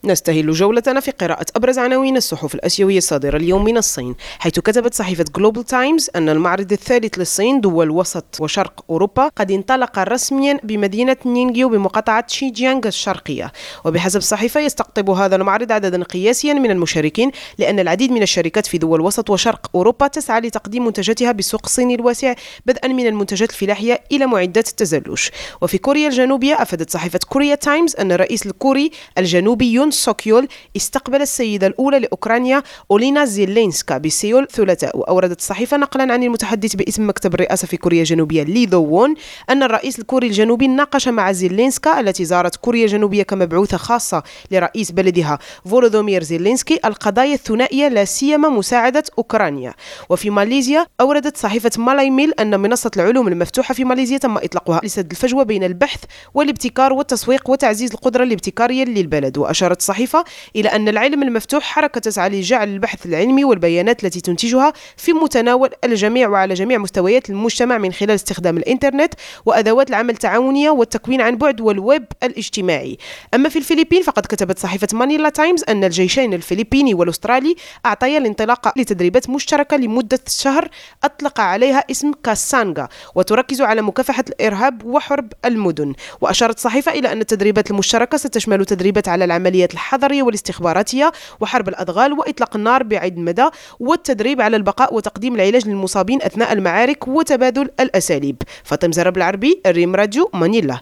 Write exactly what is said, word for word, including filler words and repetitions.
نستهل جولتنا في قراءة أبرز عناوين الصحف الآسيوية الصادرة اليوم من الصين، حيث كتبت صحيفة جلوبال تايمز أن المعرض الثالث للصين دول وسط وشرق أوروبا قد انطلق رسميا بمدينة نينجيو بمقاطعة شيجيانغ الشرقية. وبحسب الصحيفة يستقطب هذا المعرض عددا قياسيا من المشاركين، لأن العديد من الشركات في دول وسط وشرق أوروبا تسعى لتقديم منتجاتها بالسوق الصيني الواسع، بدءا من المنتجات الفلاحية إلى معدات التزلج. وفي كوريا الجنوبية أفادت صحيفة كوريا تايمز أن الرئيس الكوري الجنوبي يون سوكيول استقبل السيدة الأولى لأوكرانيا أولينا زيلينسكا بسيول الثلاثاء. وأوردت الصحيفة نقلا عن المتحدث باسم مكتب الرئاسة في كوريا الجنوبية لي ذو وون أن الرئيس الكوري الجنوبي ناقش مع زيلينسكا التي زارت كوريا الجنوبية كمبعوثة خاصة لرئيس بلدها فولودومير زيلينسكي القضايا الثنائية لا سيما مساعدة أوكرانيا. وفي ماليزيا أوردت صحيفة مالاي ميل أن منصة العلوم المفتوحة في ماليزيا تم إطلاقها لسد الفجوة بين البحث والابتكار والتسويق وتعزيز القدرة الابتكارية للبلد. وأشارت الصحيفة إلى أن العلم المفتوح حركة تسعى لجعل البحث العلمي والبيانات التي تنتجها في متناول الجميع وعلى جميع مستويات المجتمع من خلال استخدام الإنترنت وأدوات العمل التعاونية والتكوين عن بعد والويب الاجتماعي. أما في الفلبين فقد كتبت صحيفة مانيلا تايمز أن الجيشين الفلبيني والأسترالي أعطيا الانطلاق لتدريبات مشتركة لمدة شهر أطلق عليها اسم كاسانغا، وتركز على مكافحة الإرهاب وحرب المدن. وأشارت الصحيفة إلى أن التدريبات المشتركة ستشمل تدريبات على العمليات الحضرية والاستخباراتية وحرب الأدغال وإطلاق النار بعيد المدى والتدريب على البقاء وتقديم العلاج للمصابين أثناء المعارك وتبادل الأساليب. فاطمة زرب العربي، الريم راديو، مانيلا.